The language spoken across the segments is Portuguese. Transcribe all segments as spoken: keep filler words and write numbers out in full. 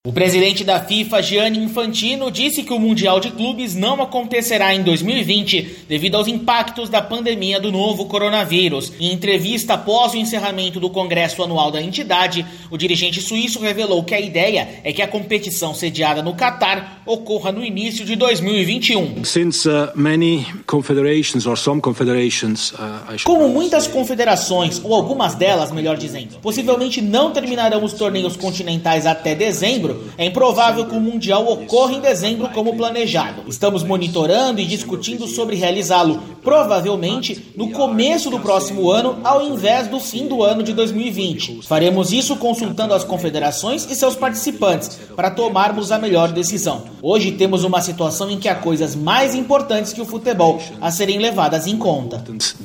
O presidente da FIFA, Gianni Infantino, disse que o Mundial de Clubes não acontecerá em dois mil e vinte devido aos impactos da pandemia do novo coronavírus. Em entrevista após o encerramento do Congresso Anual da entidade, o dirigente suíço revelou que a ideia é que a competição sediada no Catar ocorra no início de dois mil e vinte e um. Since, uh, many confederations or some confederations, uh, I should... Como muitas confederações, ou algumas delas, melhor dizendo, possivelmente não terminarão os torneios continentais até dezembro, é improvável que o Mundial ocorra em dezembro como planejado. Estamos monitorando e discutindo sobre realizá-lo, provavelmente, no começo do próximo ano, ao invés do fim do ano de dois mil e vinte. Faremos isso consultando as confederações e seus participantes, para tomarmos a melhor decisão. Hoje temos uma situação em que há coisas mais importantes que o futebol a serem levadas em conta.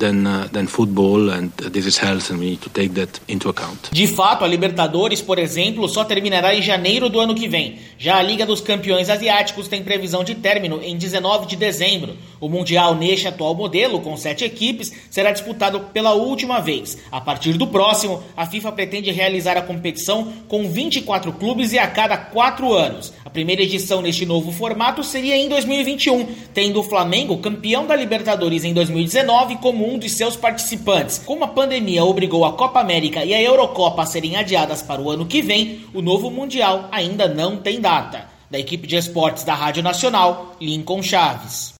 De fato, a Libertadores, por exemplo, só terminará em janeiro do ano que vem. Já a Liga dos Campeões Asiáticos tem previsão de término em dezenove de dezembro. O Mundial, neste atual modelo, com sete equipes, será disputado pela última vez. A partir do próximo, a FIFA pretende realizar a competição com vinte e quatro clubes e a cada quatro anos. A primeira edição neste novo formato seria em dois mil e vinte e um, tendo o Flamengo, campeão da Libertadores em dois mil e dezenove, como um de seus participantes. Como a pandemia obrigou a Copa América e a Eurocopa a serem adiadas para o ano que vem, o novo Mundial ainda não tem data. Da equipe de esportes da Rádio Nacional, Lincoln Chaves.